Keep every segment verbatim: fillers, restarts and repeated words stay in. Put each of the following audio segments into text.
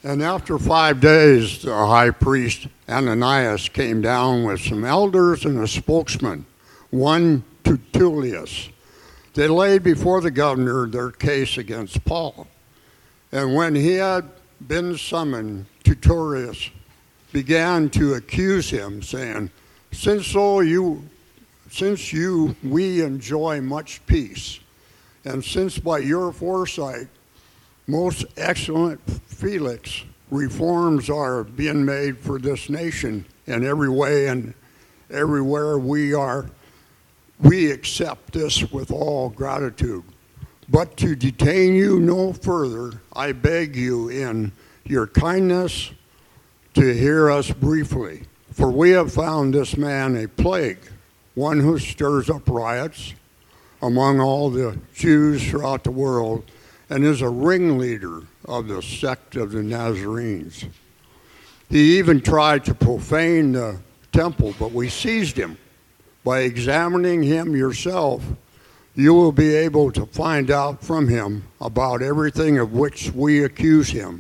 And after five days, the high priest Ananias came down with some elders and a spokesman, one Tertullus. They laid before the governor their case against Paul. And when he had been summoned, Tertullus began to accuse him, saying, Since so you, since you, we enjoy much peace, and since by your foresight, most excellent Felix, reforms are being made for this nation in every way and everywhere we are, we accept this with all gratitude. But to detain you no further, I beg you in your kindness to hear us briefly. For we have found this man a plague, one who stirs up riots among all the Jews throughout the world, and is a ringleader of the sect of the Nazarenes. He even tried to profane the temple, but we seized him. By examining him yourself, you will be able to find out from him about everything of which we accuse him.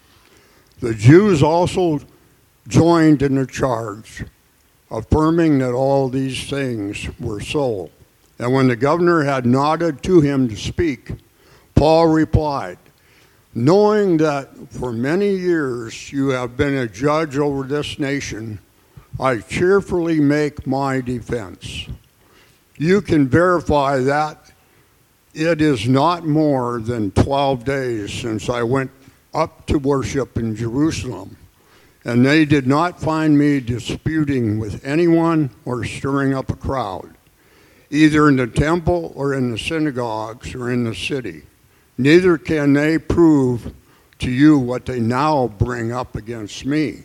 The Jews also joined in the charge, affirming that all these things were so. And when the governor had nodded to him to speak, Paul replied, Knowing that for many years you have been a judge over this nation, I cheerfully make my defense. You can verify that it is not more than twelve days since I went up to worship in Jerusalem, and they did not find me disputing with anyone or stirring up a crowd, either in the temple or in the synagogues or in the city. Neither can they prove to you what they now bring up against me.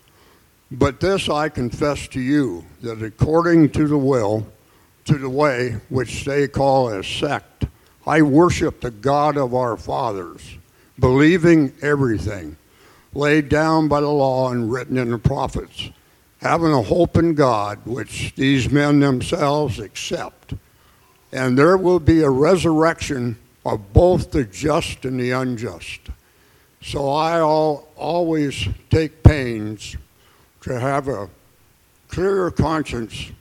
But this I confess to you, that according to the will, to the way which they call a sect, I worship the God of our fathers, believing everything laid down by the law and written in the prophets, having a hope in God, which these men themselves accept. And there will be a resurrection of both the just and the unjust. So I all, always take pains to have a clear conscience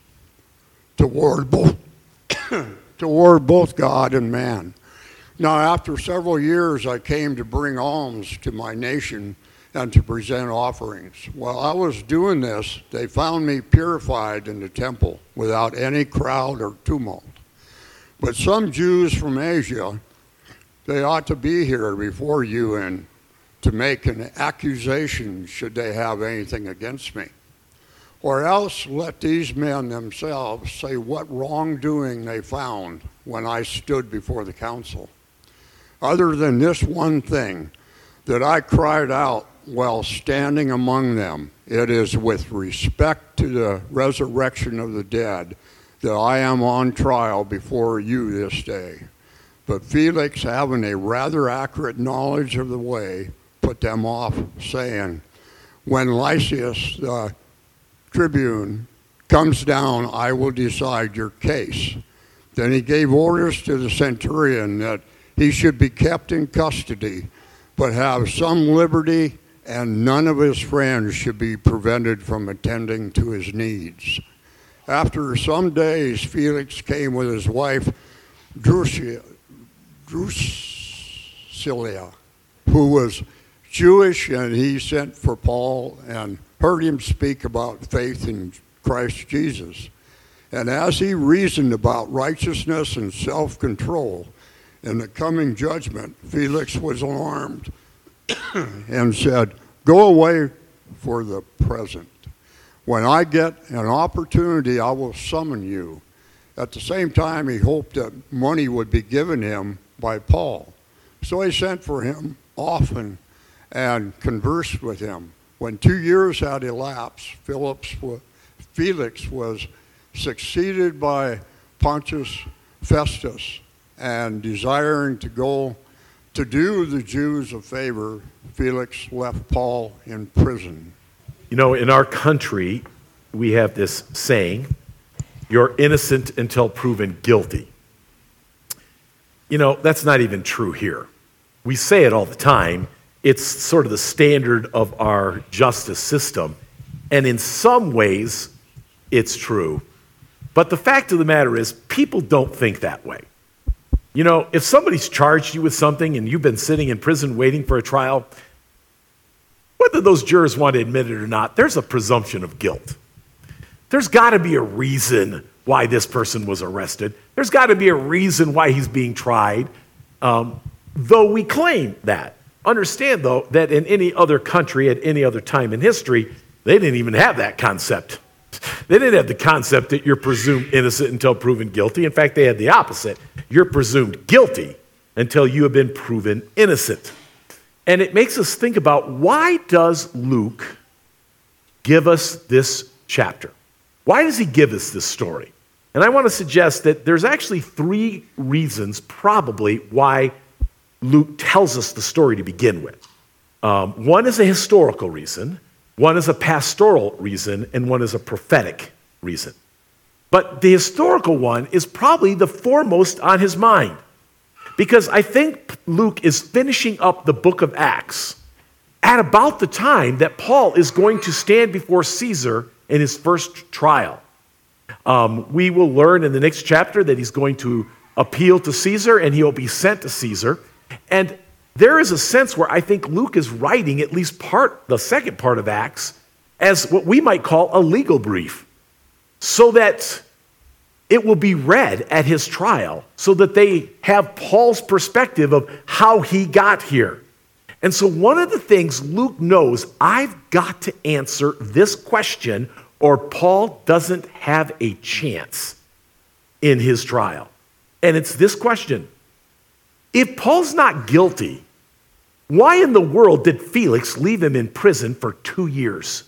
toward both, toward both God and man. Now, after several years, I came to bring alms to my nation and to present offerings. While I was doing this, they found me purified in the temple without any crowd or tumult. But some Jews from Asia, they ought to be here before you and to make an accusation should they have anything against me. Or else let these men themselves say what wrongdoing they found when I stood before the council. Other than this one thing, that I cried out while standing among them, it is with respect to the resurrection of the dead that I am on trial before you this day. But Felix, having a rather accurate knowledge of the way, put them off, saying, When Lysias, the tribune, comes down, I will decide your case. Then he gave orders to the centurion that he should be kept in custody, but have some liberty, and none of his friends should be prevented from attending to his needs. After some days, Felix came with his wife, Drusilla, Drusilla, who was Jewish, and he sent for Paul and heard him speak about faith in Christ Jesus. And as he reasoned about righteousness and self-control in the coming judgment, Felix was alarmed and said, Go away for the present. When I get an opportunity, I will summon you. At the same time, he hoped that money would be given him by Paul. So he sent for him often and conversed with him. When two years had elapsed, Phillips, Felix was succeeded by Pontius Festus, and desiring to go to do the Jews a favor, Felix left Paul in prison. You know, in our country, we have this saying, you're innocent until proven guilty. You know, that's not even true here. We say it all the time, It's sort of the standard of our justice system. And in some ways, it's true. But the fact of the matter is, people don't think that way. You know, if somebody's charged you with something and you've been sitting in prison waiting for a trial, whether those jurors want to admit it or not, there's a presumption of guilt. There's got to be a reason why this person was arrested. There's got to be a reason why he's being tried, um, though we claim that. Understand, though, that in any other country at any other time in history, they didn't even have that concept. They didn't have the concept that you're presumed innocent until proven guilty. In fact, they had the opposite. You're presumed guilty until you have been proven innocent. And it makes us think about, why does Luke give us this chapter? Why does he give us this story? And I want to suggest that there's actually three reasons probably why Luke tells us the story to begin with. Um, one is a historical reason, one is a pastoral reason, and one is a prophetic reason. But the historical one is probably the foremost on his mind, because I think Luke is finishing up the book of Acts at about the time that Paul is going to stand before Caesar in his first trial. Um, we will learn in the next chapter that he's going to appeal to Caesar and he will be sent to Caesar. And there is a sense where I think Luke is writing at least part, the second part of Acts, as what we might call a legal brief, so that it will be read at his trial, so that they have Paul's perspective of how he got here. And so one of the things Luke knows, I've got to answer this question or Paul doesn't have a chance in his trial. And it's this question: if Paul's not guilty, why in the world did Felix leave him in prison for two years?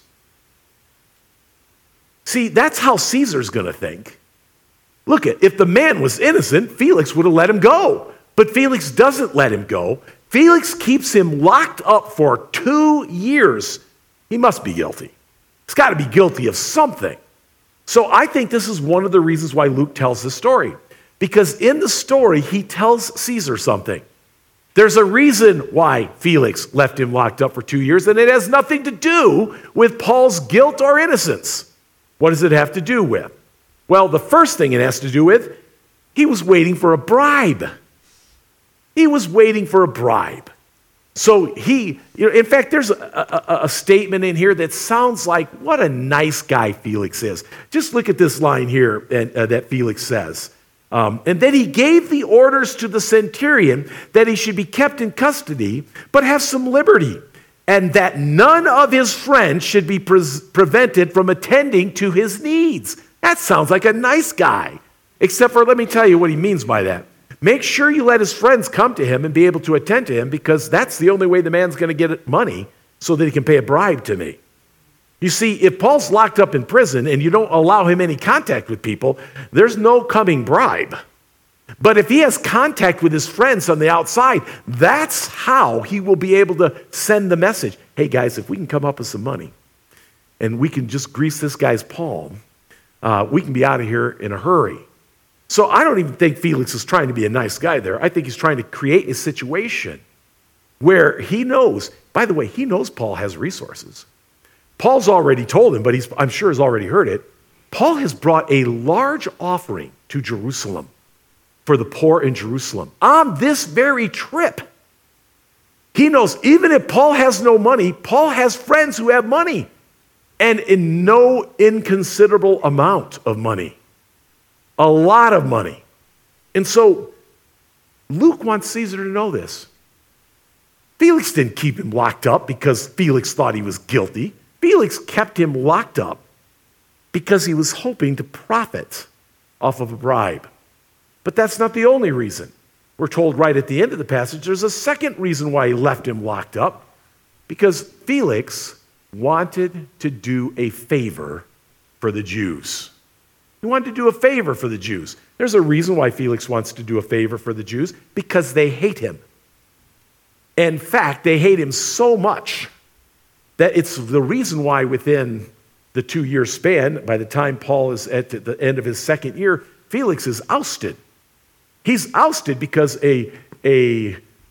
See, that's how Caesar's going to think. Look, at if the man was innocent, Felix would have let him go. But Felix doesn't let him go. Felix keeps him locked up for two years. He must be guilty. He's got to be guilty of something. So I think this is one of the reasons why Luke tells this story. Because in the story, he tells Caesar something. There's a reason why Felix left him locked up for two years, and it has nothing to do with Paul's guilt or innocence. What does it have to do with? Well, the first thing it has to do with, he was waiting for a bribe. He was waiting for a bribe. So he, you know, in fact, there's a, a, a statement in here that sounds like what a nice guy Felix is. Just look at this line here and, uh, that Felix says. Um, and then he gave the orders to the centurion that he should be kept in custody, but have some liberty, and that none of his friends should be pre- prevented from attending to his needs. That sounds like a nice guy, except for, let me tell you what he means by that. Make sure you let his friends come to him and be able to attend to him, because that's the only way the man's going to get money so that he can pay a bribe to me. You see, if Paul's locked up in prison and you don't allow him any contact with people, there's no coming bribe. But if he has contact with his friends on the outside, that's how he will be able to send the message. Hey guys, if we can come up with some money and we can just grease this guy's palm, uh, we can be out of here in a hurry. So I don't even think Felix is trying to be a nice guy there. I think he's trying to create a situation where he knows, by the way, he knows Paul has resources. Paul's already told him, but he's, I'm sure has already heard it. Paul has brought a large offering to Jerusalem for the poor in Jerusalem on this very trip. He knows even if Paul has no money, Paul has friends who have money, and in no inconsiderable amount of money. A lot of money. And so Luke wants Caesar to know this. Felix didn't keep him locked up because Felix thought he was guilty. Felix kept him locked up because he was hoping to profit off of a bribe. But that's not the only reason. We're told right at the end of the passage, there's a second reason why he left him locked up, because Felix wanted to do a favor for the Jews. He wanted to do a favor for the Jews. There's a reason why Felix wants to do a favor for the Jews, because they hate him. In fact, they hate him so much that it's the reason why within the two-year span, by the time Paul is at the end of his second year, Felix is ousted. He's ousted because a, a,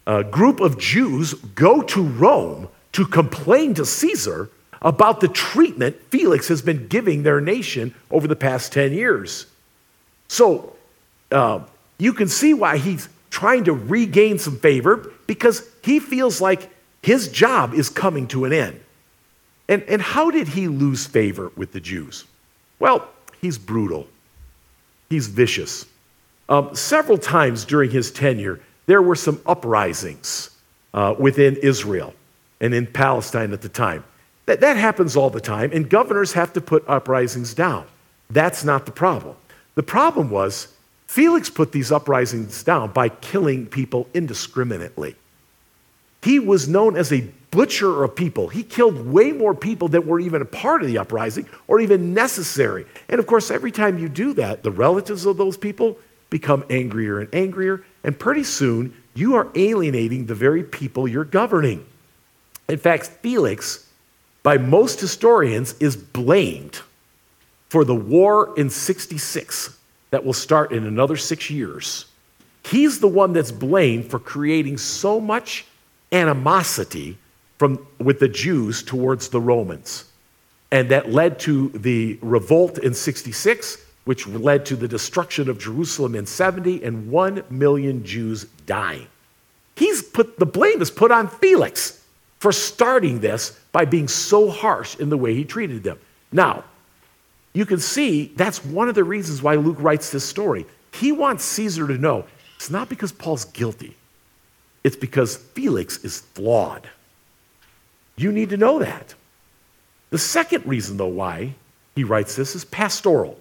a group of Jews go to Rome to complain to Caesar about the treatment Felix has been giving their nation over the past ten years. So uh, you can see why he's trying to regain some favor, because he feels like his job is coming to an end. And, and how did he lose favor with the Jews? Well, he's brutal. He's vicious. Um, several times during his tenure, there were some uprisings uh, within Israel and in Palestine at the time. That, that happens all the time, and governors have to put uprisings down. That's not the problem. The problem was Felix put these uprisings down by killing people indiscriminately. He was known as a butcher of people. He killed way more people than were even a part of the uprising or even necessary. And of course, every time you do that, the relatives of those people become angrier and angrier, and pretty soon you are alienating the very people you're governing. In fact, Felix, by most historians, is blamed for the war in sixty-six that will start in another six years. He's the one that's blamed for creating so much animosity from, with the Jews towards the Romans. And that led to the revolt in sixty-six, which led to the destruction of Jerusalem in seventy and one million Jews dying. He's put, the blame is put on Felix for starting this by being so harsh in the way he treated them. Now, you can see that's one of the reasons why Luke writes this story. He wants Caesar to know it's not because Paul's guilty. It's because Felix is flawed. You need to know that. The second reason, though, why he writes this is pastoral.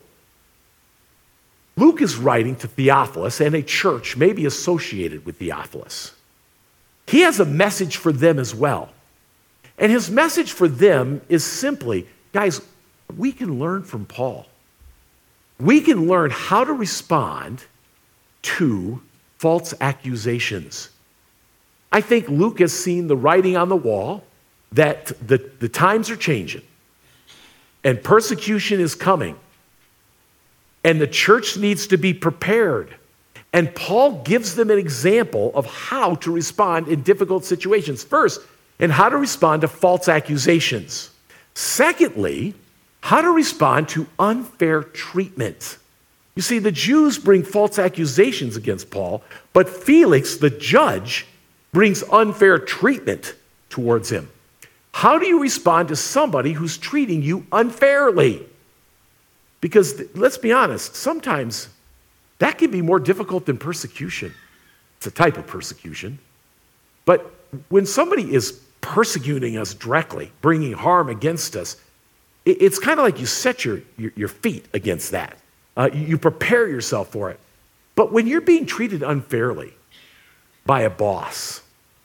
Luke is writing to Theophilus and a church maybe associated with Theophilus. He has a message for them as well. And his message for them is simply, guys, we can learn from Paul. We can learn how to respond to false accusations. I think Luke has seen the writing on the wall that the, the times are changing and persecution is coming and the church needs to be prepared. And Paul gives them an example of how to respond in difficult situations. First, and how to respond to false accusations. Secondly, how to respond to unfair treatment. You see, the Jews bring false accusations against Paul, but Felix, the judge, brings unfair treatment towards him. How do you respond to somebody who's treating you unfairly? Because let's be honest, sometimes that can be more difficult than persecution. It's a type of persecution. But when somebody is persecuting us directly, bringing harm against us, it's kind of like you set your, your, your feet against that. Uh, you prepare yourself for it. But when you're being treated unfairly by a boss,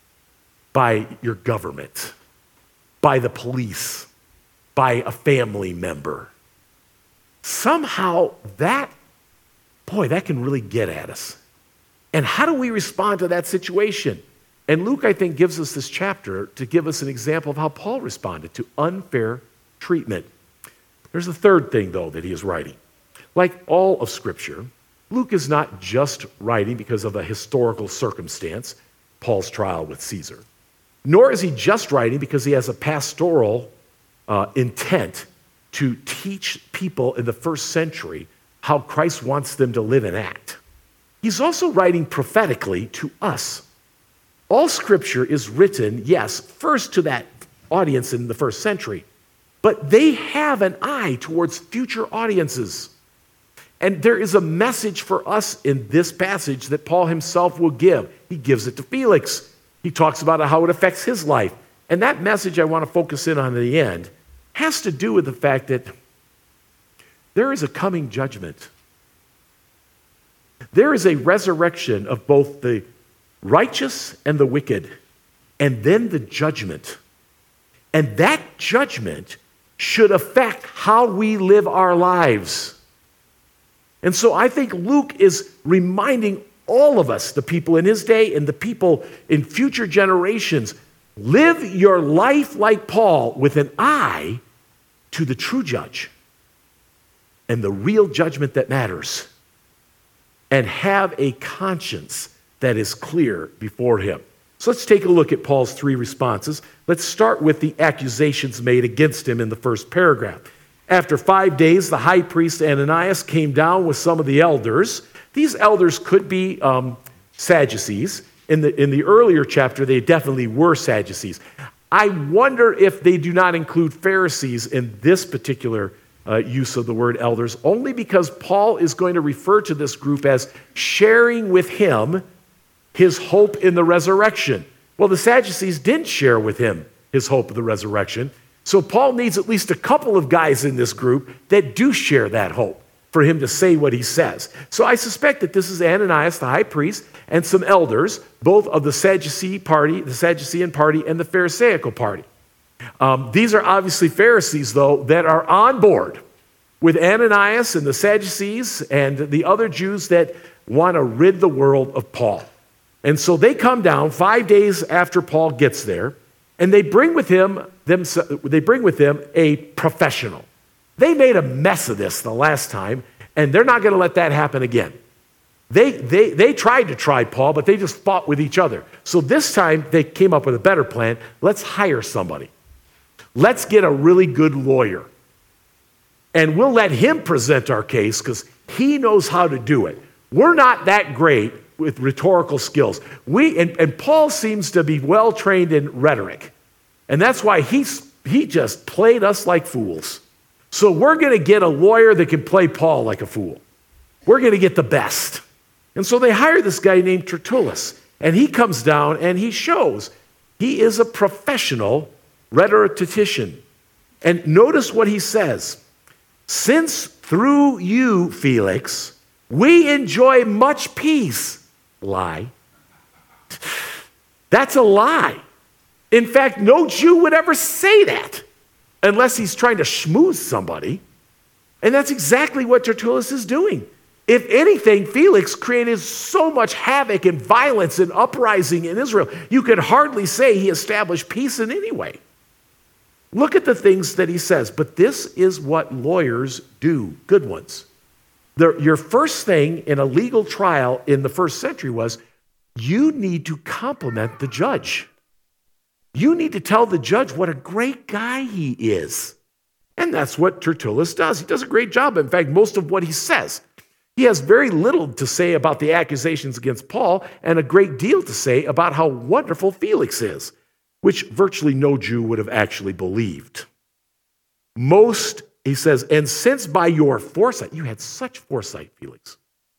by your government, by the police, by a family member, somehow that, boy, that can really get at us. And how do we respond to that situation? And Luke, I think, gives us this chapter to give us an example of how Paul responded to unfair treatment. There's a third thing, though, that he is writing. Like all of Scripture, Luke is not just writing because of a historical circumstance, Paul's trial with Caesar, nor is he just writing because he has a pastoral uh, intent to teach people in the first century how Christ wants them to live and act. He's also writing prophetically to us. All Scripture is written, yes, first to that audience in the first century, but they have an eye towards future audiences. And there is a message for us in this passage that Paul himself will give. He gives it to Felix. He talks about how it affects his life. And that message I want to focus in on at the end has to do with the fact that there is a coming judgment. There is a resurrection of both the righteous and the wicked, and then the judgment. And that judgment should affect how we live our lives. And so I think Luke is reminding all of us, the people in his day and the people in future generations, live your life like Paul with an eye to the true judge and the real judgment that matters, and have a conscience that is clear before him. So let's take a look at Paul's three responses. Let's start with the accusations made against him in the first paragraph. After five days, the high priest Ananias came down with some of the elders. These elders could be um, Sadducees. In the, in the earlier chapter, they definitely were Sadducees. I wonder if they do not include Pharisees in this particular uh, use of the word elders, only because Paul is going to refer to this group as sharing with him his hope in the resurrection. Well, the Sadducees didn't share with him his hope of the resurrection. So Paul needs at least a couple of guys in this group that do share that hope for him to say what he says. So I suspect that this is Ananias, the high priest, and some elders, both of the Sadducee party, the Sadducean party, and the Pharisaical party. Um, these are obviously Pharisees, though, that are on board with Ananias and the Sadducees and the other Jews that want to rid the world of Paul. And so they come down five days after Paul gets there, and they bring with him them, they bring with them a professional. They made a mess of this the last time, and they're not going to let that happen again. They, they, they tried to try Paul, but they just fought with each other. So this time they came up with a better plan. Let's hire somebody. Let's get a really good lawyer. And we'll let him present our case because he knows how to do it. We're not that great with rhetorical skills. We and, and Paul seems to be well trained in rhetoric. And that's why he's, he just played us like fools. So we're going to get a lawyer that can play Paul like a fool. We're going to get the best. And so they hire this guy named Tertullus. And he comes down and he shows he is a professional rhetorician. And notice what he says. Since through you, Felix, we enjoy much peace. Lie. That's a lie. In fact, no Jew would ever say that unless he's trying to schmooze somebody. And that's exactly what Tertullus is doing. If anything, Felix created so much havoc and violence and uprising in Israel, you could hardly say he established peace in any way. Look at the things that he says. But this is what lawyers do, good ones. The, your first thing in a legal trial in the first century was you need to compliment the judge. You need to tell the judge what a great guy he is. And that's what Tertullus does. He does a great job. In fact, most of what he says. He has very little to say about the accusations against Paul and a great deal to say about how wonderful Felix is, which virtually no Jew would have actually believed. Most, he says, and since by your foresight, you had such foresight, Felix,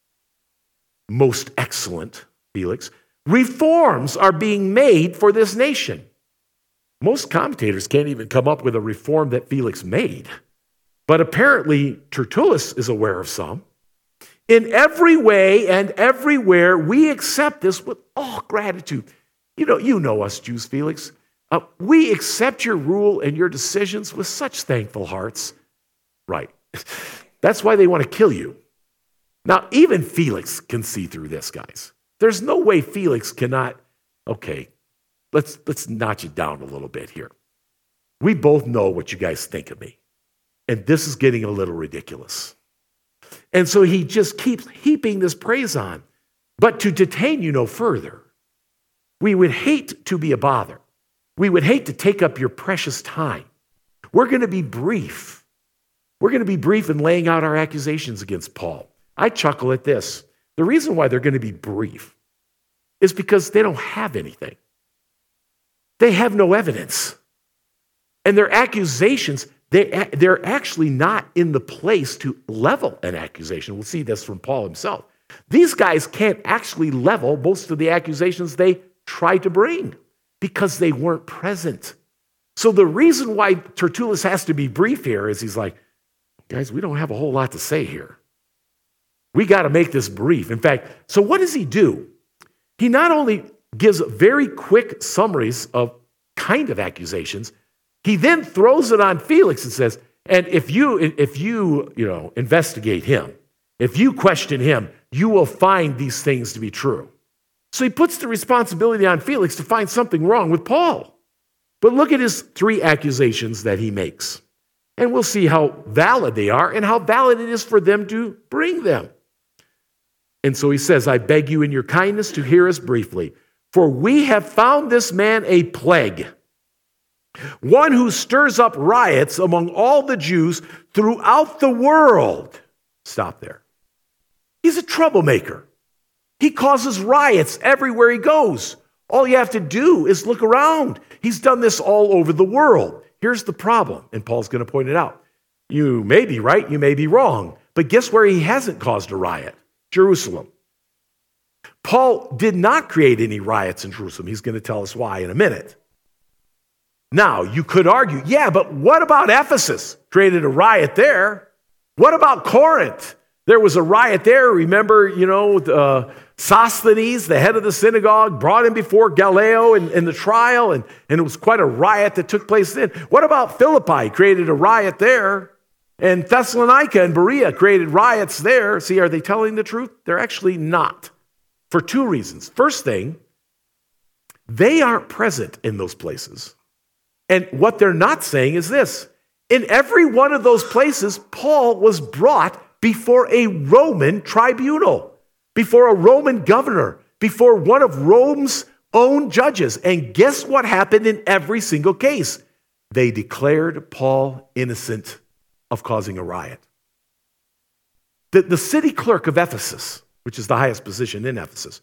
most excellent, Felix, reforms are being made for this nation. Most commentators can't even come up with a reform that Felix made. But apparently, Tertullus is aware of some. In every way and everywhere, we accept this with all gratitude. You know, you know us Jews, Felix. Uh, we accept your rule and your decisions with such thankful hearts. Right. That's why they want to kill you. Now, even Felix can see through this, guys. There's no way Felix cannot, okay, let's, let's notch it down a little bit here. We both know what you guys think of me. And this is getting a little ridiculous. And so he just keeps heaping this praise on. But to detain you no further, we would hate to be a bother. We would hate to take up your precious time. We're going to be brief. We're going to be brief in laying out our accusations against Paul. I chuckle at this. The reason why they're going to be brief is because they don't have anything. They have no evidence. And their accusations, they, they're actually not in the place to level an accusation. We'll see this from Paul himself. These guys can't actually level most of the accusations they try to bring because they weren't present. So the reason why Tertullus has to be brief here is he's like, guys, we don't have a whole lot to say here. We got to make this brief. In fact, so what does he do? He not only gives very quick summaries of kind of accusations, he then throws it on Felix and says, and if you, if you, you know, investigate him, if you question him, you will find these things to be true. So he puts the responsibility on Felix to find something wrong with Paul. But look at his three accusations that he makes. And we'll see how valid they are and how valid it is for them to bring them. And so he says, I beg you in your kindness to hear us briefly. For we have found this man a plague, one who stirs up riots among all the Jews throughout the world. Stop there. He's a troublemaker. He causes riots everywhere he goes. All you have to do is look around. He's done this all over the world. Here's the problem, and Paul's going to point it out. You may be right, you may be wrong, but guess where he hasn't caused a riot? Jerusalem. Paul did not create any riots in Jerusalem. He's going to tell us why in a minute. Now, you could argue, yeah, but what about Ephesus? Created a riot there. What about Corinth? There was a riot there. Remember, you know, uh, Sosthenes, the head of the synagogue, brought him before Gallio in, in the trial, and, and it was quite a riot that took place then. What about Philippi? Created a riot there. And Thessalonica and Berea created riots there. See, are they telling the truth? They're actually not. For two reasons. First thing, they aren't present in those places. And what they're not saying is this. In every one of those places, Paul was brought before a Roman tribunal, before a Roman governor, before one of Rome's own judges. And guess what happened in every single case? They declared Paul innocent of causing a riot. The, the city clerk of Ephesus, which is the highest position in Ephesus,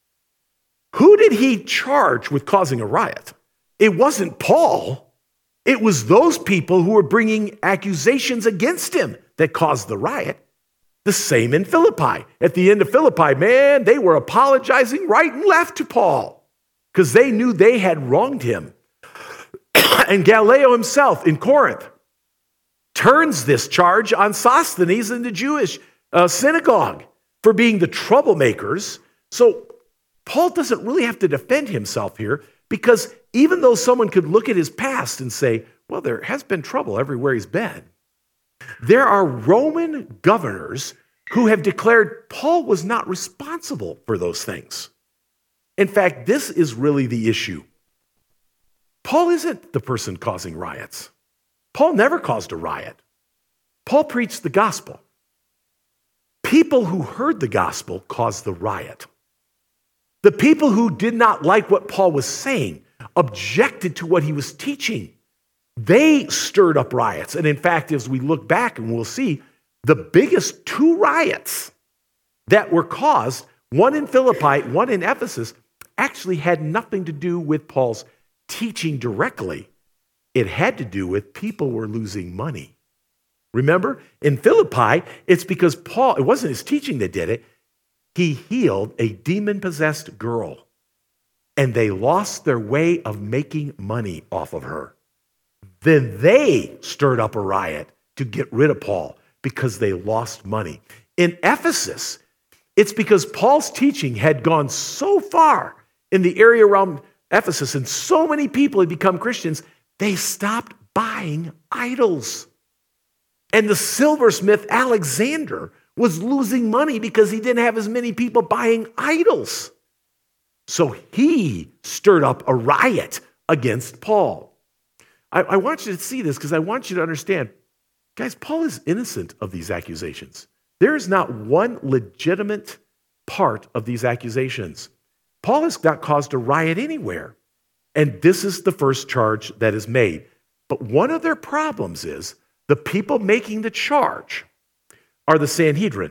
who did he charge with causing a riot? It wasn't Paul. It was those people who were bringing accusations against him that caused the riot. The same in Philippi. At the end of Philippi, man, they were apologizing right and left to Paul because they knew they had wronged him. And Gallio himself in Corinth turns this charge on Sosthenes and the Jewish uh, synagogue for being the troublemakers. So Paul doesn't really have to defend himself here because even though someone could look at his past and say, well, there has been trouble everywhere he's been, there are Roman governors who have declared Paul was not responsible for those things. In fact, this is really the issue. Paul isn't the person causing riots. Paul never caused a riot. Paul preached the gospel. People who heard the gospel caused the riot. The people who did not like what Paul was saying, objected to what he was teaching, they stirred up riots. And in fact, as we look back and we'll see, the biggest two riots that were caused, one in Philippi, one in Ephesus, actually had nothing to do with Paul's teaching directly. It had to do with people were losing money. Remember, in Philippi, it's because Paul, it wasn't his teaching that did it. He healed a demon-possessed girl, and they lost their way of making money off of her. Then they stirred up a riot to get rid of Paul because they lost money. In Ephesus, it's because Paul's teaching had gone so far in the area around Ephesus and so many people had become Christians, they stopped buying idols. And the silversmith Alexander was losing money because he didn't have as many people buying idols. So he stirred up a riot against Paul. I, I want you to see this because I want you to understand, guys, Paul is innocent of these accusations. There is not one legitimate part of these accusations. Paul has not caused a riot anywhere. And this is the first charge that is made. But one of their problems is the people making the charge are the Sanhedrin.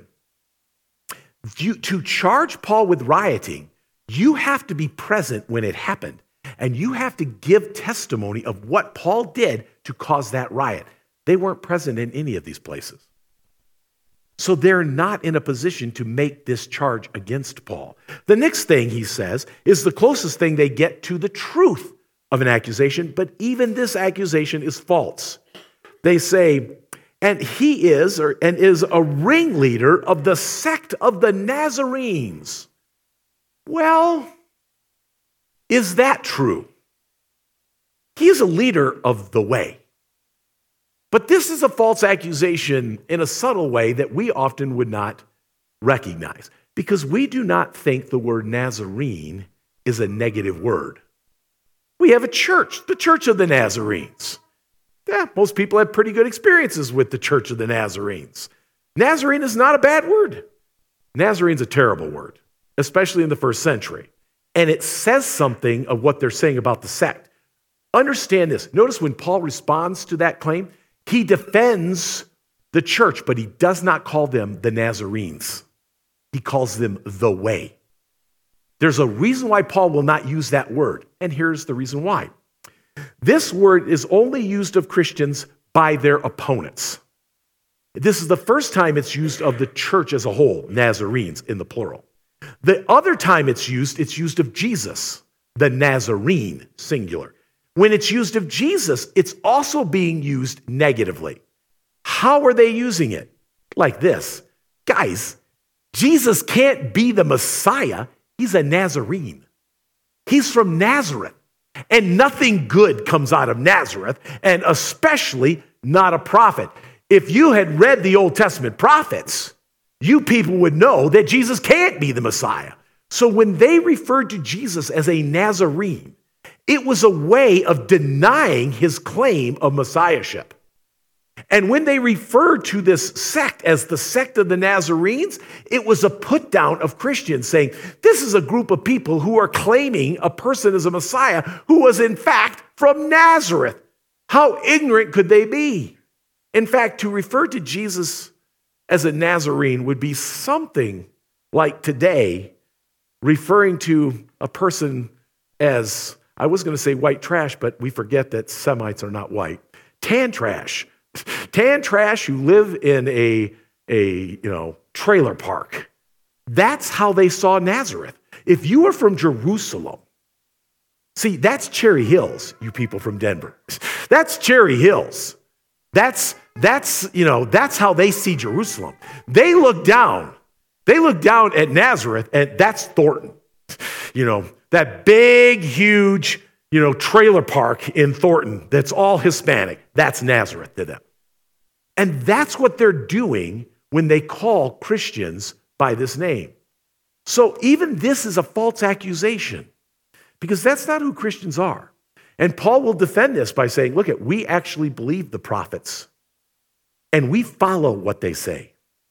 You, to charge Paul with rioting, you have to be present when it happened. And you have to give testimony of what Paul did to cause that riot. They weren't present in any of these places. So they're not in a position to make this charge against Paul. The next thing he says is the closest thing they get to the truth of an accusation, but even this accusation is false. They say, and he is, or and is a ringleader of the sect of the Nazarenes. Well, is that true? He is a leader of the way. But this is a false accusation in a subtle way that we often would not recognize because we do not think the word Nazarene is a negative word. We have a church, the Church of the Nazarenes. Yeah, most people have pretty good experiences with the Church of the Nazarenes. Nazarene is not a bad word. Nazarene's a terrible word, especially in the first century. And it says something of what they're saying about the sect. Understand this. Notice when Paul responds to that claim, he defends the church, but he does not call them the Nazarenes. He calls them the way. There's a reason why Paul will not use that word, and here's the reason why. This word is only used of Christians by their opponents. This is the first time it's used of the church as a whole, Nazarenes in the plural. The other time it's used, it's used of Jesus, the Nazarene, singular. When it's used of Jesus, it's also being used negatively. How are they using it? Like this. Guys, Jesus can't be the Messiah. He's a Nazarene. He's from Nazareth. And nothing good comes out of Nazareth, and especially not a prophet. If you had read the Old Testament prophets, you people would know that Jesus can't be the Messiah. So when they referred to Jesus as a Nazarene, it was a way of denying his claim of messiahship. And when they referred to this sect as the sect of the Nazarenes, it was a put down of Christians saying, this is a group of people who are claiming a person as a Messiah who was in fact from Nazareth. How ignorant could they be? In fact, to refer to Jesus as a Nazarene would be something like today referring to a person as, I was going to say white trash, but we forget that Semites are not white. Tan trash. Tan trash who live in a, a you know, trailer park. That's how they saw Nazareth. If you were from Jerusalem, see, that's Cherry Hills, you people from Denver. That's Cherry Hills. That's, that's, you know, that's how they see Jerusalem. They look down. They look down at Nazareth, and that's Thornton. You know, that big, huge, you know, trailer park in Thornton that's all Hispanic. That's Nazareth to them. And that's what they're doing when they call Christians by this name. So even this is a false accusation because that's not who Christians are. And Paul will defend this by saying, look, at we actually believe the prophets and we follow what they say.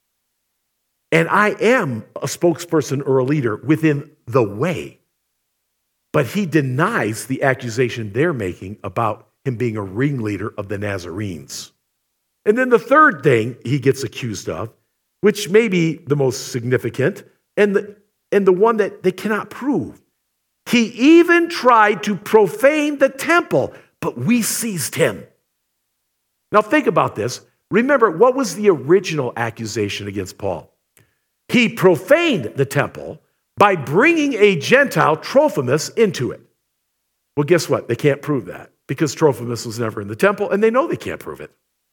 And I am a spokesperson or a leader within the way. But he denies the accusation they're making about him being a ringleader of the Nazarenes. And then the third thing he gets accused of, which may be the most significant and the, and the one that they cannot prove. He even tried to profane the temple, but we seized him. Now think about this. Remember, what was the original accusation against Paul? He profaned the temple by bringing a Gentile, Trophimus, into it. Well, guess what? They can't prove that because Trophimus was never in the temple, and they know they can't prove it.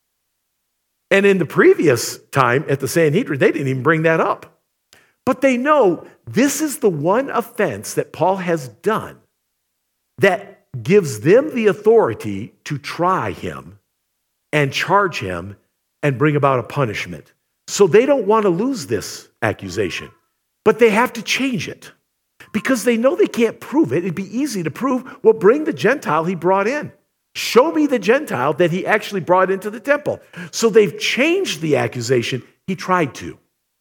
And in the previous time at the Sanhedrin, they didn't even bring that up. But they know this is the one offense that Paul has done that gives them the authority to try him and charge him and bring about a punishment. So they don't want to lose this accusation, but they have to change it because they know they can't prove it. It'd be easy to prove, well, bring the Gentile he brought in. Show me the Gentile that he actually brought into the temple. So they've changed the accusation. He tried to.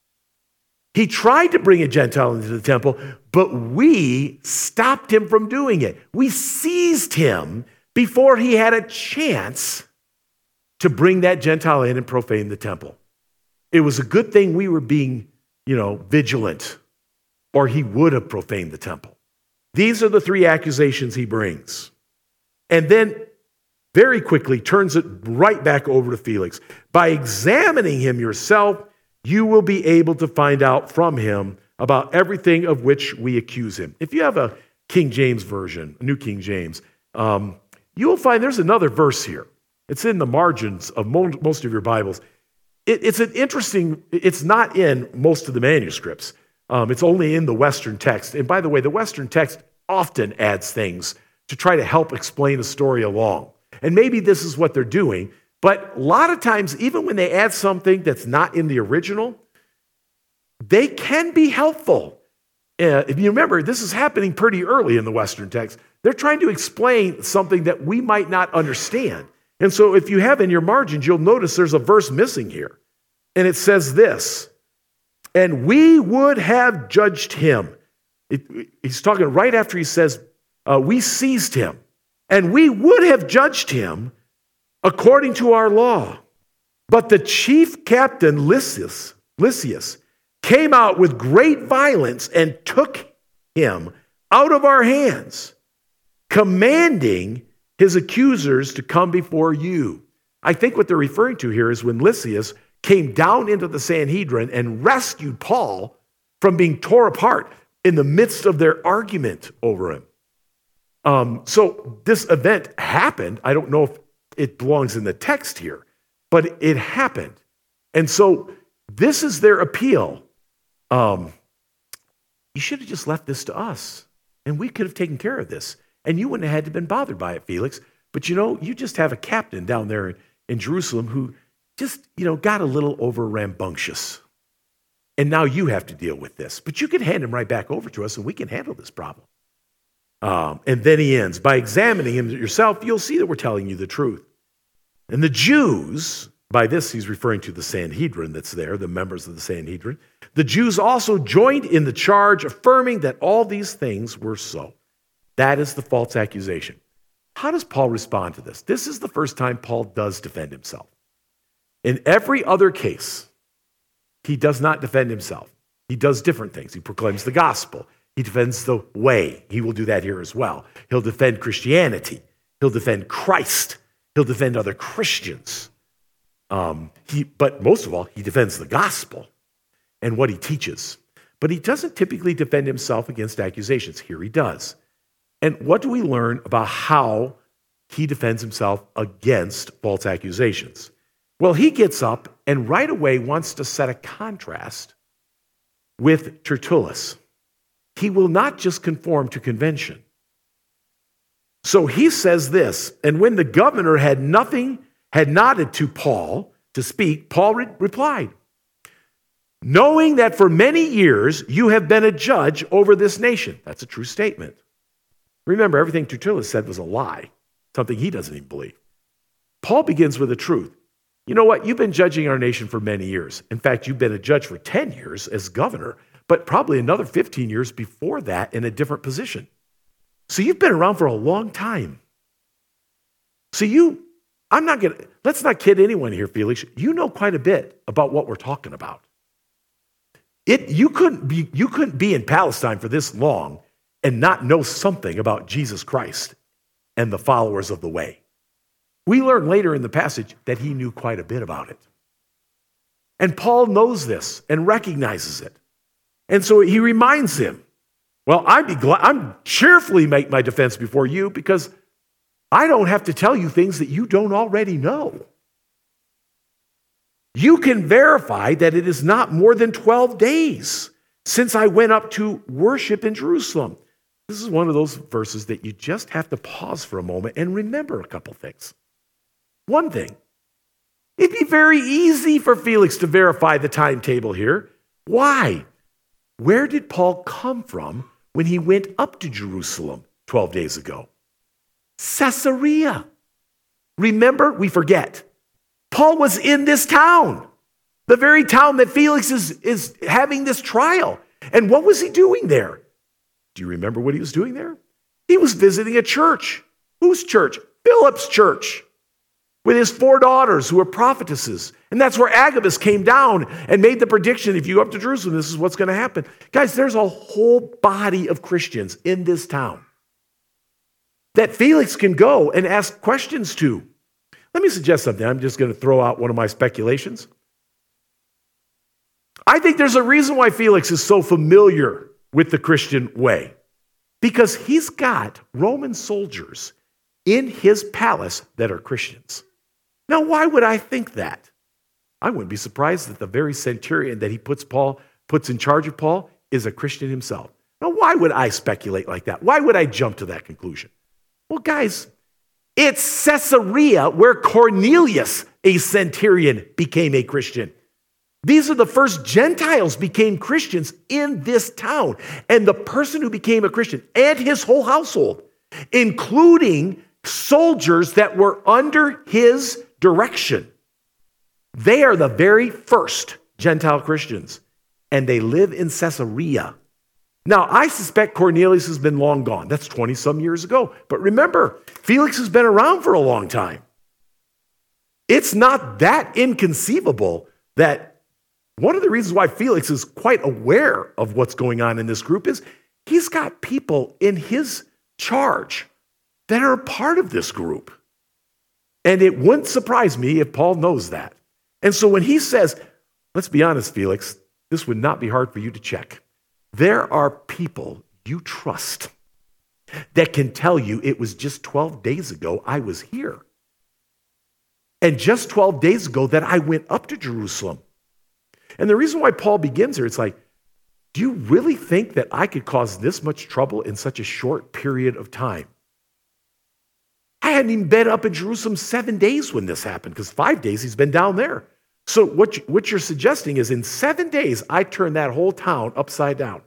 He tried to bring a Gentile into the temple, but we stopped him from doing it. We seized him before he had a chance to bring that Gentile in and profane the temple. It was a good thing we were being, you know, vigilant, or he would have profaned the temple. These are the three accusations he brings. And then very quickly turns it right back over to Felix. By examining him yourself, you will be able to find out from him about everything of which we accuse him. If you have a King James version, a New King James, um, you will find there's another verse here. It's in the margins of mo- most of your Bibles. It, it's an interesting, it's not in most of the manuscripts. Um, it's only in the Western text. And by the way, the Western text often adds things to try to help explain a story along. And maybe this is what they're doing, but a lot of times, even when they add something that's not in the original, they can be helpful. Uh, if you remember, this is happening pretty early in the Western text. They're trying to explain something that we might not understand. And so if you have in your margins, you'll notice there's a verse missing here. And it says this, and we would have judged him it, he's talking right after he says, uh, we seized him, and we would have judged him according to our law. But the chief captain Lysias, Lysias came out with great violence and took him out of our hands, commanding his accusers to come before you. I think what they're referring to here is when Lysias came down into the Sanhedrin and rescued Paul from being torn apart in the midst of their argument over him. Um, so this event happened. I don't know if it belongs in the text here, but it happened. And so this is their appeal. Um, you should have just left this to us, and we could have taken care of this, and you wouldn't have had to been bothered by it, Felix. But you know, you just have a captain down there in, in Jerusalem who just, you know, got a little over rambunctious. And now you have to deal with this. But you can hand him right back over to us, and we can handle this problem. Um, and then he ends, by examining him yourself, you'll see that we're telling you the truth. And the Jews, by this he's referring to the Sanhedrin that's there, the members of the Sanhedrin, the Jews also joined in the charge, affirming that all these things were so. That is the false accusation. How does Paul respond to this? This is the first time Paul does defend himself. In every other case, he does not defend himself. He does different things. He proclaims the gospel. He defends the way. He will do that here as well. He'll defend Christianity. He'll defend Christ. He'll defend other Christians. Um, he, but most of all, he defends the gospel and what he teaches. But he doesn't typically defend himself against accusations. Here he does. And what do we learn about how he defends himself against false accusations? Well, he gets up and right away wants to set a contrast with Tertullus. He will not just conform to convention. So he says this, and when the governor had nothing, had nodded to Paul to speak, Paul re- replied, knowing that for many years you have been a judge over this nation. That's a true statement. Remember, everything Tertullus said was a lie, something he doesn't even believe. Paul begins with the truth. You know what? You've been judging our nation for many years. In fact, you've been a judge for ten years as governor, but probably another fifteen years before that in a different position. So you've been around for a long time. So you, I'm not going to, let's not kid anyone here, Felix. You know quite a bit about what we're talking about. It, you couldn't be, you couldn't be in Palestine for this long and not know something about Jesus Christ and the followers of the way. We learn later in the passage that he knew quite a bit about it. And Paul knows this and recognizes it. And so he reminds him, well, I'd be glad, I'm cheerfully make my defense before you because I don't have to tell you things that you don't already know. You can verify that it is not more than twelve days since I went up to worship in Jerusalem. This is one of those verses that you just have to pause for a moment and remember a couple things. One thing, it'd be very easy for Felix to verify the timetable here. Why? Where did Paul come from when he went up to Jerusalem twelve days ago? Caesarea. Remember, we forget. Paul was in this town, the very town that Felix is, is having this trial. And what was he doing there? Do you remember what he was doing there? He was visiting a church. Whose church? Philip's church, with his four daughters who were prophetesses. And that's where Agabus came down and made the prediction, if you go up to Jerusalem, this is what's going to happen. Guys, there's a whole body of Christians in this town that Felix can go and ask questions to. Let me suggest something. I'm just going to throw out one of my speculations. I think there's a reason why Felix is so familiar with the Christian way, because he's got Roman soldiers in his palace that are Christians. Now, why would I think that? I wouldn't be surprised that the very centurion that he puts Paul puts in charge of Paul is a Christian himself. Now, why would I speculate like that? Why would I jump to that conclusion? Well, guys, it's Caesarea where Cornelius, a centurion, became a Christian. These are the first Gentiles became Christians in this town. And the person who became a Christian and his whole household, including soldiers that were under his direction, they are the very first Gentile Christians. And they live in Caesarea. Now, I suspect Cornelius has been long gone. That's twenty-some years ago. But remember, Felix has been around for a long time. It's not that inconceivable that one of the reasons why Felix is quite aware of what's going on in this group is he's got people in his charge that are a part of this group. And it wouldn't surprise me if Paul knows that. And so when he says, let's be honest, Felix, this would not be hard for you to check. There are people you trust that can tell you it was just twelve days ago I was here. And just twelve days ago that I went up to Jerusalem. And the reason why Paul begins here, it's like, do you really think that I could cause this much trouble in such a short period of time? I hadn't even been up in Jerusalem seven days when this happened, because five days he's been down there. So what, you, what you're suggesting is in seven days, I turned that whole town upside down.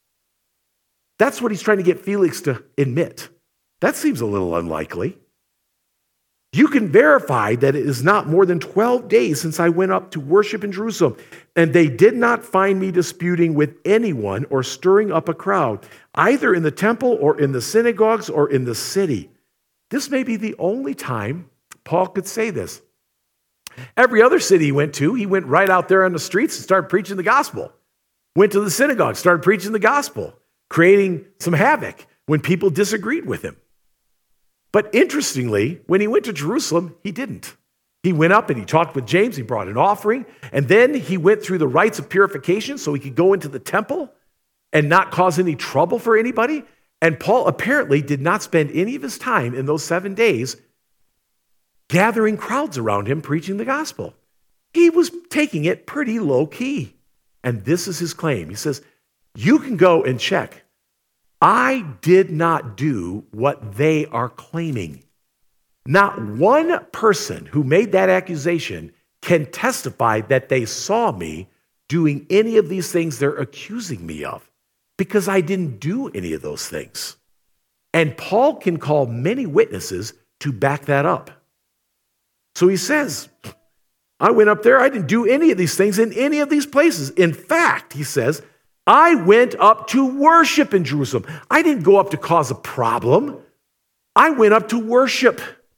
That's what he's trying to get Felix to admit. That seems a little unlikely. You can verify that it is not more than twelve days since I went up to worship in Jerusalem, and they did not find me disputing with anyone or stirring up a crowd, either in the temple or in the synagogues or in the city. This may be the only time Paul could say this. Every other city he went to, he went right out there on the streets and started preaching the gospel. Went to the synagogue, started preaching the gospel, creating some havoc when people disagreed with him. But interestingly, when he went to Jerusalem, he didn't. He went up and he talked with James, he brought an offering, and then he went through the rites of purification so he could go into the temple and not cause any trouble for anybody. And Paul apparently did not spend any of his time in those seven days gathering crowds around him preaching the gospel. He was taking it pretty low key. And this is his claim. He says, you can go and check. I did not do what they are claiming. Not one person who made that accusation can testify that they saw me doing any of these things they're accusing me of, because I didn't do any of those things. And Paul can call many witnesses to back that up. So he says, I went up there, I didn't do any of these things in any of these places. In fact, he says, I went up to worship in Jerusalem. I didn't go up to cause a problem. I went up to worship.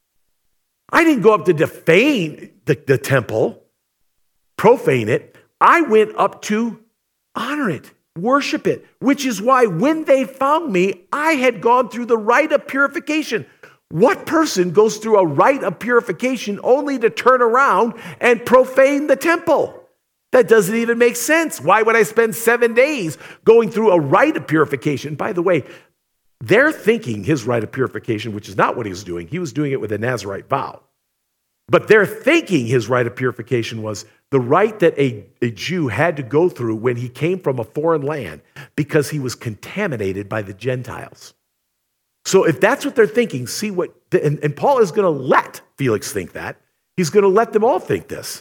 I didn't go up to defame the, the temple, profane it. I went up to honor it, worship it, which is why when they found me, I had gone through the rite of purification. What person goes through a rite of purification only to turn around and profane the temple? That doesn't even make sense. Why would I spend seven days going through a rite of purification? By the way, they're thinking his rite of purification, which is not what he was doing. He was doing it with a Nazirite vow. But they're thinking his rite of purification was the rite that a, a Jew had to go through when he came from a foreign land because he was contaminated by the Gentiles. So if that's what they're thinking, see what, and, and Paul is going to let Felix think that. He's going to let them all think this.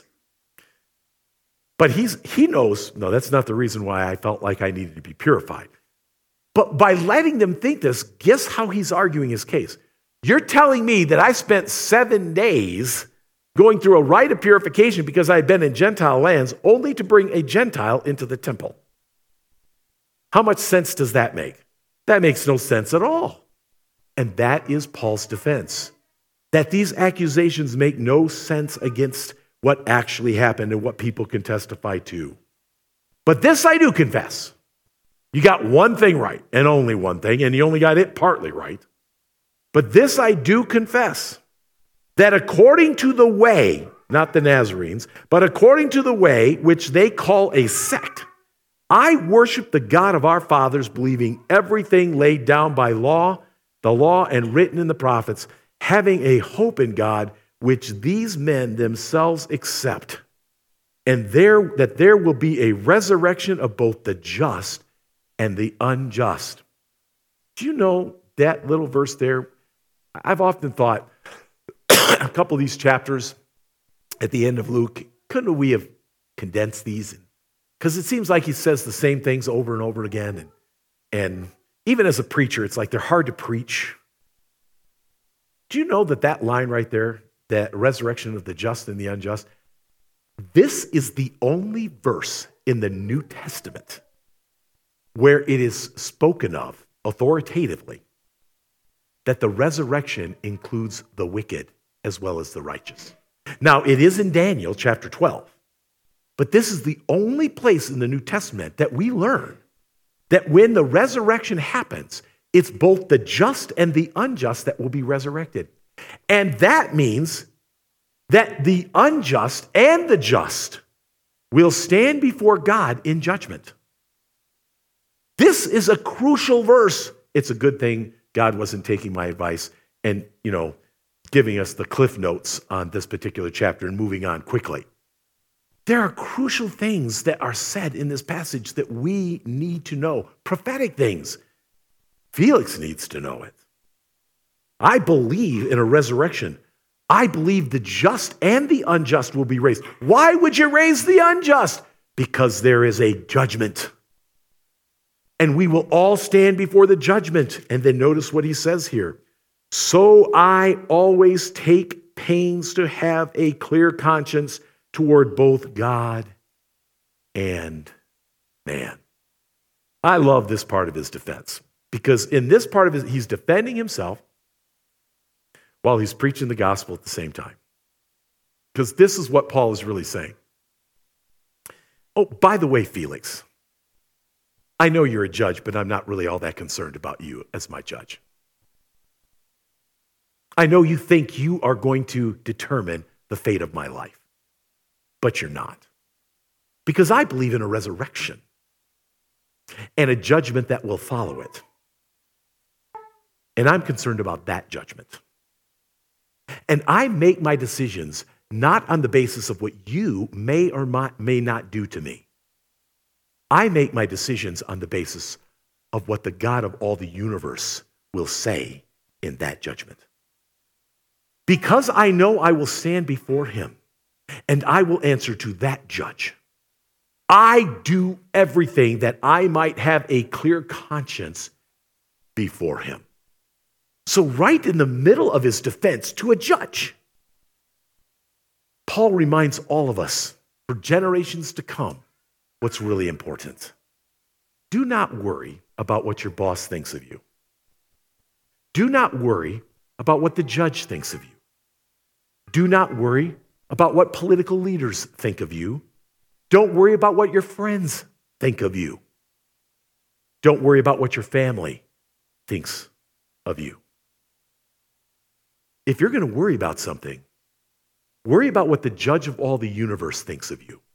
But he's, he knows, no, that's not the reason why I felt like I needed to be purified. But by letting them think this, guess how he's arguing his case? You're telling me that I spent seven days going through a rite of purification because I had been in Gentile lands only to bring a Gentile into the temple. How much sense does that make? That makes no sense at all. And that is Paul's defense, that these accusations make no sense against what actually happened and what people can testify to. But this I do confess. You got one thing right, and only one thing, and you only got it partly right. But this I do confess, that according to the way, not the Nazarenes, but according to the way which they call a sect, I worship the God of our fathers, believing everything laid down by law, the law and written in the prophets, having a hope in God, which these men themselves accept, and there that there will be a resurrection of both the just and the unjust. Do you know that little verse there? I've often thought a couple of these chapters at the end of Luke, couldn't we have condensed these? Because it seems like he says the same things over and over again. And, and even as a preacher, it's like they're hard to preach. Do you know that that line right there, that resurrection of the just and the unjust, this is the only verse in the New Testament where it is spoken of authoritatively that the resurrection includes the wicked as well as the righteous. Now, it is in Daniel chapter twelve, but this is the only place in the New Testament that we learn that when the resurrection happens, it's both the just and the unjust that will be resurrected. And that means that the unjust and the just will stand before God in judgment. This is a crucial verse. It's a good thing God wasn't taking my advice and, you know, giving us the cliff notes on this particular chapter and moving on quickly. There are crucial things that are said in this passage that we need to know, prophetic things. Felix needs to know it. I believe in a resurrection. I believe the just and the unjust will be raised. Why would you raise the unjust? Because there is a judgment. And we will all stand before the judgment. And then notice what he says here. So I always take pains to have a clear conscience toward both God and man. I love this part of his defense because in this part of his, he's defending himself while he's preaching the gospel at the same time. Because this is what Paul is really saying. Oh, by the way, Felix, I know you're a judge, but I'm not really all that concerned about you as my judge. I know you think you are going to determine the fate of my life, but you're not. Because I believe in a resurrection and a judgment that will follow it. And I'm concerned about that judgment. And I make my decisions not on the basis of what you may or may not do to me. I make my decisions on the basis of what the God of all the universe will say in that judgment. Because I know I will stand before him and I will answer to that judge, I do everything that I might have a clear conscience before him. So right in the middle of his defense to a judge, Paul reminds all of us for generations to come what's really important. Do not worry about what your boss thinks of you. Do not worry about what the judge thinks of you. Do not worry about what political leaders think of you. Don't worry about what your friends think of you. Don't worry about what your family thinks of you. If you're going to worry about something, worry about what the judge of all the universe thinks of you.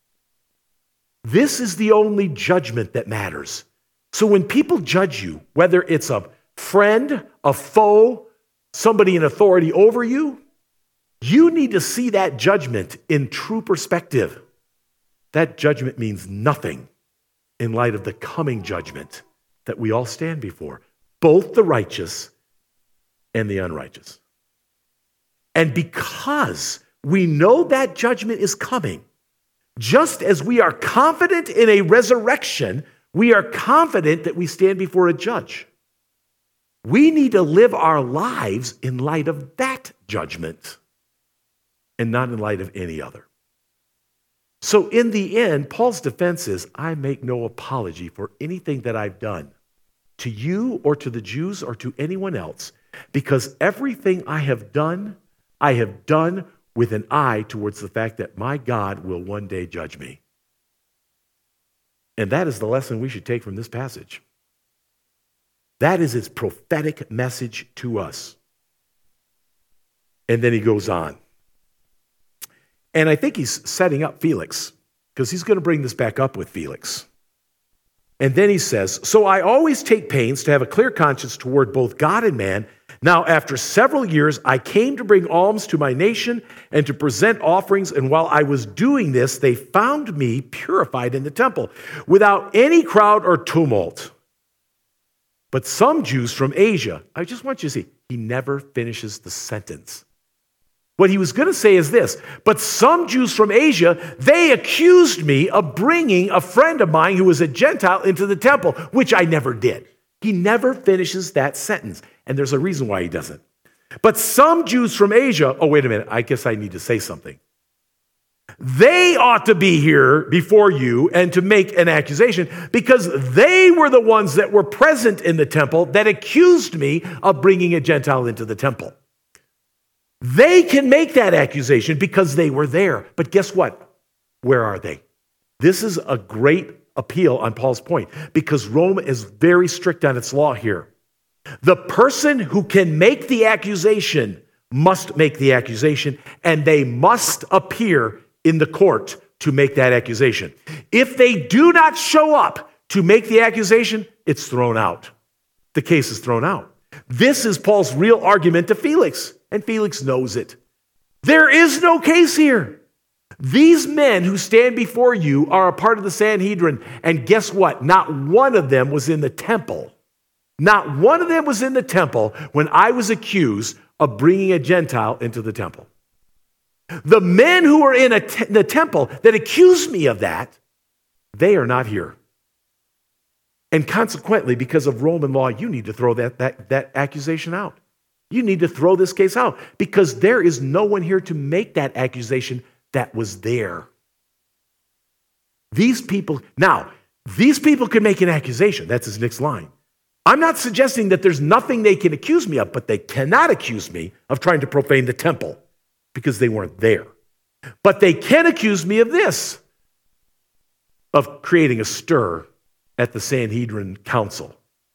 This is the only judgment that matters. So when people judge you, whether it's a friend, a foe, somebody in authority over you, you need to see that judgment in true perspective. That judgment means nothing in light of the coming judgment that we all stand before, both the righteous and the unrighteous. And because we know that judgment is coming, just as we are confident in a resurrection, we are confident that we stand before a judge. We need to live our lives in light of that judgment and not in light of any other. So in the end, Paul's defense is, I make no apology for anything that I've done to you or to the Jews or to anyone else, because everything I have done, I have done with an eye towards the fact that my God will one day judge me. And that is the lesson we should take from this passage. That is its prophetic message to us. And then he goes on. And I think he's setting up Felix, because he's going to bring this back up with Felix. And then he says, so I always take pains to have a clear conscience toward both God and man. Now, after several years, I came to bring alms to my nation and to present offerings. And while I was doing this, they found me purified in the temple without any crowd or tumult. But some Jews from Asia, I just want you to see, he never finishes the sentence. What he was going to say is this, but some Jews from Asia, they accused me of bringing a friend of mine who was a Gentile into the temple, which I never did. He never finishes that sentence, and there's a reason why he doesn't. But some Jews from Asia, oh, wait a minute, I guess I need to say something. They ought to be here before you and to make an accusation because they were the ones that were present in the temple that accused me of bringing a Gentile into the temple. They can make that accusation because they were there. But guess what? Where are they? This is a great appeal on Paul's point because Rome is very strict on its law here. The person who can make the accusation must make the accusation, and they must appear in the court to make that accusation. If they do not show up to make the accusation, it's thrown out. The case is thrown out. This is Paul's real argument to Felix, and Felix knows it. There is no case here. These men who stand before you are a part of the Sanhedrin, and guess what? Not one of them was in the temple. Not one of them was in the temple when I was accused of bringing a Gentile into the temple. The men who are in a te- the temple that accused me of that, they are not here. And consequently, because of Roman law, you need to throw that, that, that accusation out. You need to throw this case out because there is no one here to make that accusation that was there. These people, now, these people can make an accusation. That's his next line. I'm not suggesting that there's nothing they can accuse me of, but they cannot accuse me of trying to profane the temple because they weren't there. But they can accuse me of this, of creating a stir at the Sanhedrin council.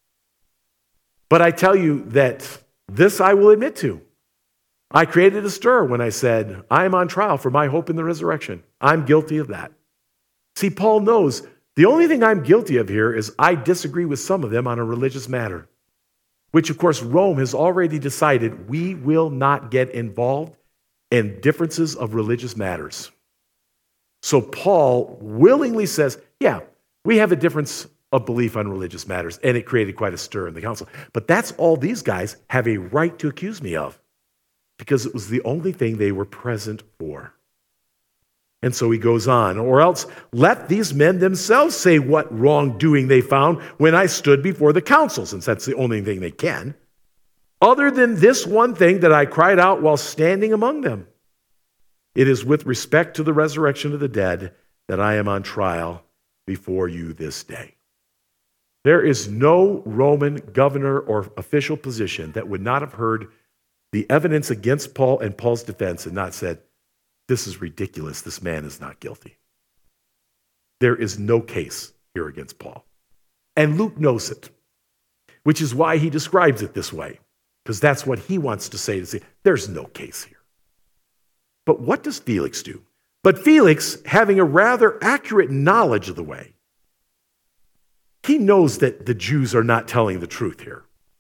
But I tell you that this I will admit to. I created a stir when I said, I am on trial for my hope in the resurrection. I'm guilty of that. See, Paul knows the only thing I'm guilty of here is I disagree with some of them on a religious matter, which, of course, Rome has already decided we will not get involved in differences of religious matters. So Paul willingly says, yeah, we have a difference of belief on religious matters, and it created quite a stir in the council. But that's all these guys have a right to accuse me of, because it was the only thing they were present for. And so he goes on, or else let these men themselves say what wrongdoing they found when I stood before the council, since that's the only thing they can, other than this one thing that I cried out while standing among them. It is with respect to the resurrection of the dead that I am on trial before you this day. There is no Roman governor or official position that would not have heard the evidence against Paul and Paul's defense and not said, this is ridiculous. This man is not guilty. There is no case here against Paul. And Luke knows it, which is why he describes it this way, because that's what he wants to say, to say, there's no case here. But what does Felix do? But Felix, having a rather accurate knowledge of the way, he knows that the Jews are not telling the truth here.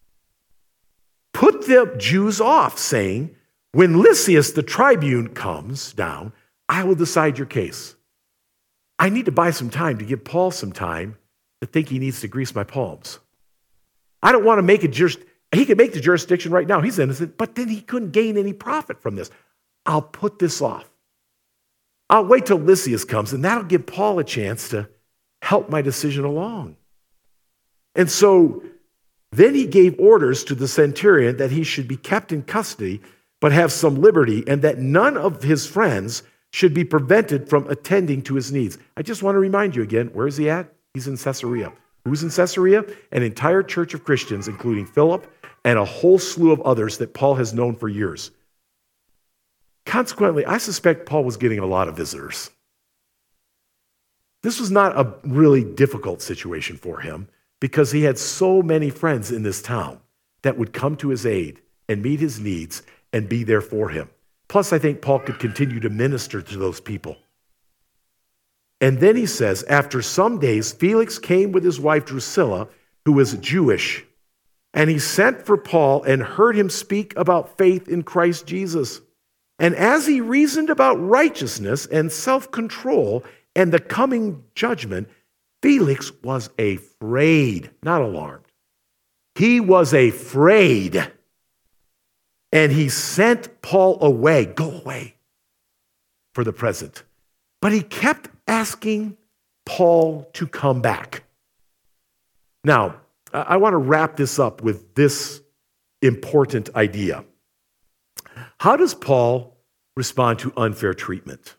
Put the Jews off, saying, when Lysias the tribune comes down, I will decide your case. I need to buy some time to give Paul some time to think he needs to grease my palms. I don't want to make a juris- he could make the jurisdiction right now. He's innocent, but then he couldn't gain any profit from this. I'll put this off. I'll wait till Lysias comes, and that'll give Paul a chance to help my decision along. And so then he gave orders to the centurion that he should be kept in custody but have some liberty, and that none of his friends should be prevented from attending to his needs. I just want to remind you again, where is he at? He's in Caesarea. Who's in Caesarea? An entire church of Christians, including Philip and a whole slew of others that Paul has known for years. Consequently, I suspect Paul was getting a lot of visitors. This was not a really difficult situation for him because he had so many friends in this town that would come to his aid and meet his needs and be there for him. Plus, I think Paul could continue to minister to those people. And then he says, after some days, Felix came with his wife Drusilla, who was Jewish, and he sent for Paul and heard him speak about faith in Christ Jesus. And as he reasoned about righteousness and self-control and the coming judgment, Felix was afraid, not alarmed. He was afraid. And he sent Paul away, go away for the present. But he kept asking Paul to come back. Now, I want to wrap this up with this important idea. How does Paul respond to unfair treatment?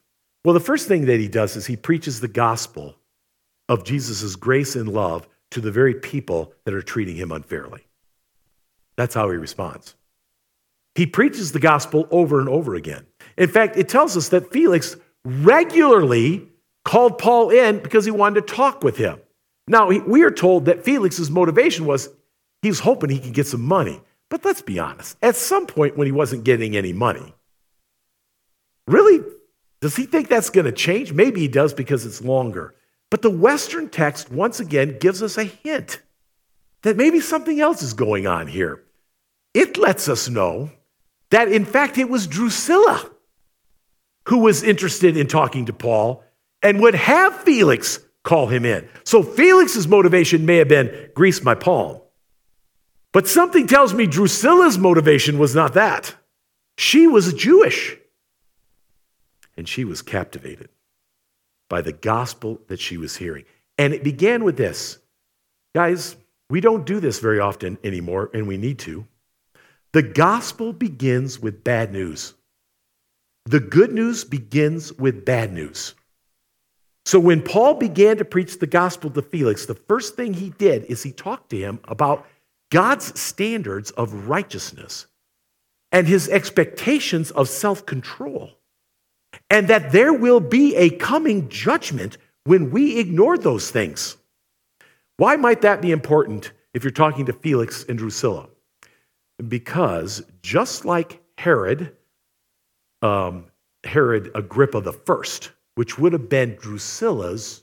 Well, the first thing that he does is he preaches the gospel of Jesus' grace and love to the very people that are treating him unfairly. That's how he responds. He preaches the gospel over and over again. In fact, it tells us that Felix regularly called Paul in because he wanted to talk with him. Now, we are told that Felix's motivation was he was hoping he could get some money. But let's be honest, at some point when he wasn't getting any money, really, does he think that's going to change? Maybe he does because it's longer. But the Western text, once again, gives us a hint that maybe something else is going on here. It lets us know that, in fact, it was Drusilla who was interested in talking to Paul and would have Felix call him in. So Felix's motivation may have been grease my palm. But something tells me Drusilla's motivation was not that. She was Jewish. And she was captivated by the gospel that she was hearing. And it began with this. Guys, we don't do this very often anymore, and we need to. The gospel begins with bad news. The good news begins with bad news. So when Paul began to preach the gospel to Felix, the first thing he did is he talked to him about God's standards of righteousness and his expectations of self-control, and that there will be a coming judgment when we ignore those things. Why might that be important if you're talking to Felix and Drusilla? Because just like Herod, um, Herod Agrippa the First, which would have been Drusilla's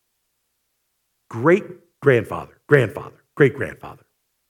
great-grandfather, grandfather, great-grandfather,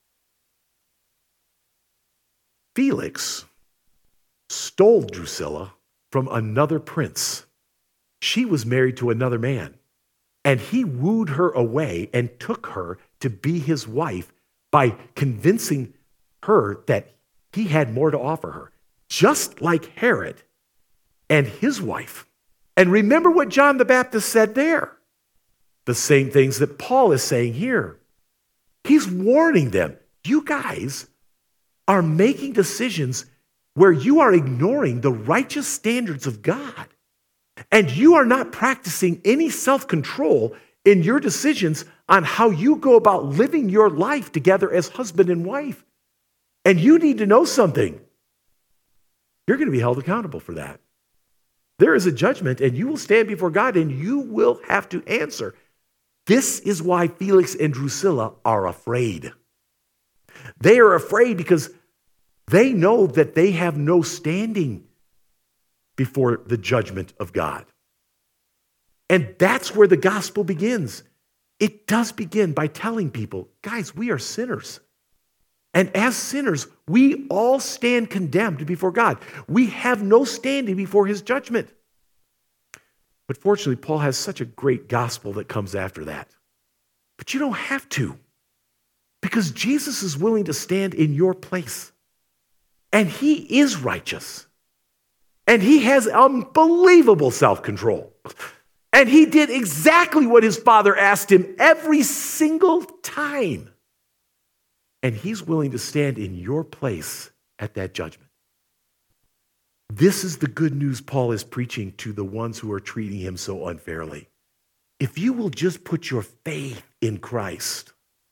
Felix stole Drusilla from another prince. She was married to another man, and he wooed her away and took her to be his wife by convincing her that he had more to offer her, just like Herod and his wife. And remember what John the Baptist said there. The same things that Paul is saying here. He's warning them, you guys are making decisions where you are ignoring the righteous standards of God. And you are not practicing any self-control in your decisions on how you go about living your life together as husband and wife. And you need to know something. You're going to be held accountable for that. There is a judgment, and you will stand before God, and you will have to answer. This is why Felix and Drusilla are afraid. They are afraid because they know that they have no standing before the judgment of God. And that's where the gospel begins. It does begin by telling people, guys, we are sinners. And as sinners, we all stand condemned before God. We have no standing before his judgment. But fortunately, Paul has such a great gospel that comes after that. But you don't have to, because Jesus is willing to stand in your place. And he is righteous. And he has unbelievable self-control. And he did exactly what his Father asked him every single time. And he's willing to stand in your place at that judgment. This is the good news Paul is preaching to the ones who are treating him so unfairly. If you will just put your faith in Christ,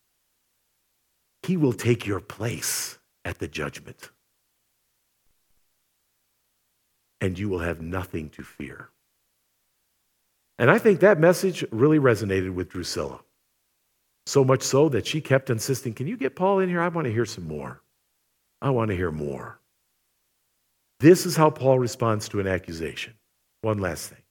he will take your place at the judgment. And you will have nothing to fear. And I think that message really resonated with Drusilla. So much so that she kept insisting, can you get Paul in here? I want to hear some more. I want to hear more. This is how Paul responds to an accusation. One last thing.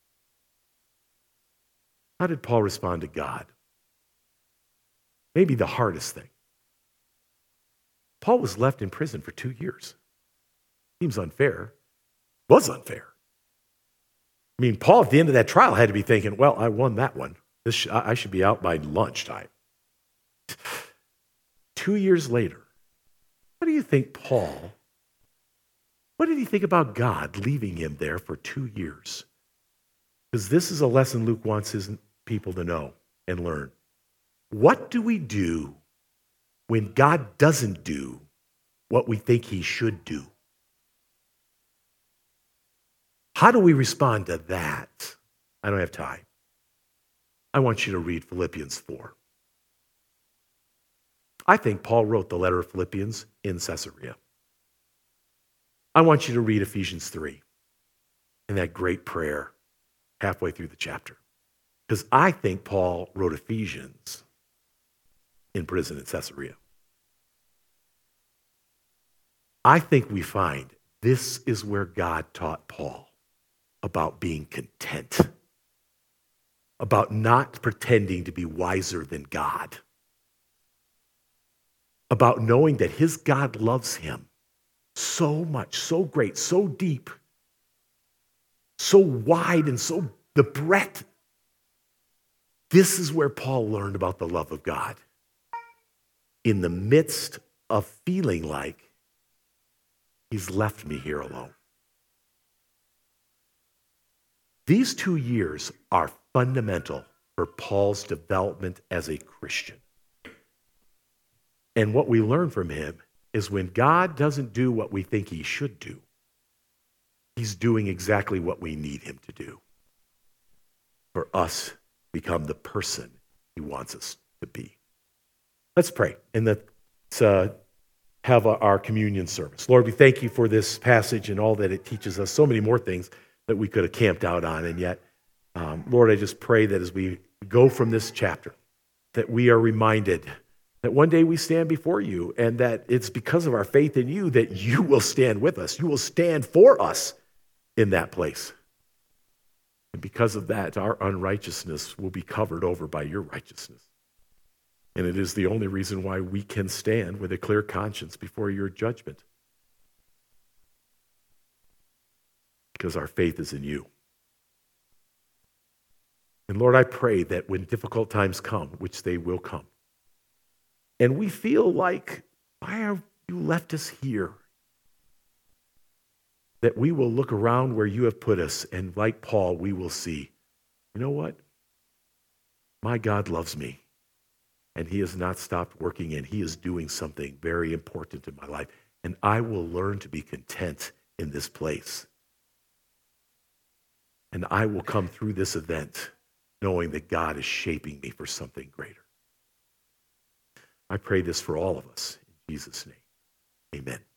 How did Paul respond to God? Maybe the hardest thing. Paul was left in prison for two years. Seems unfair. Was unfair. I mean, Paul at the end of that trial had to be thinking, well, I won that one. This sh- I should be out by lunchtime. Two years later, what do you think Paul, what did he think about God leaving him there for two years? Because this is a lesson Luke wants his people to know and learn. What do we do when God doesn't do what we think he should do? How do we respond to that? I don't have time. I want you to read Philippians four. I think Paul wrote the letter of Philippians in Caesarea. I want you to read Ephesians three and that great prayer halfway through the chapter. Because I think Paul wrote Ephesians in prison in Caesarea. I think we find this is where God taught Paul about being content, about not pretending to be wiser than God, about knowing that his God loves him so much, so great, so deep, so wide, and so the breadth. This is where Paul learned about the love of God. In the midst of feeling like he's left me here alone. These two years are fundamental for Paul's development as a Christian. And what we learn from him is when God doesn't do what we think he should do, he's doing exactly what we need him to do for us to become the person he wants us to be. Let's pray and let's uh, have a, our communion service. Lord, we thank you for this passage and all that it teaches us, so many more things that we could have camped out on. And yet, um, Lord, I just pray that as we go from this chapter, that we are reminded that one day we stand before you and that it's because of our faith in you that you will stand with us. You will stand for us in that place. And because of that, our unrighteousness will be covered over by your righteousness. And it is the only reason why we can stand with a clear conscience before your judgment. Because our faith is in you. And Lord, I pray that when difficult times come, which they will come, and we feel like, why have you left us here? That we will look around where you have put us, and like Paul, we will see, you know what? My God loves me, and he has not stopped working, and he is doing something very important in my life, and I will learn to be content in this place. And I will come through this event knowing that God is shaping me for something greater. I pray this for all of us. In Jesus' name, amen.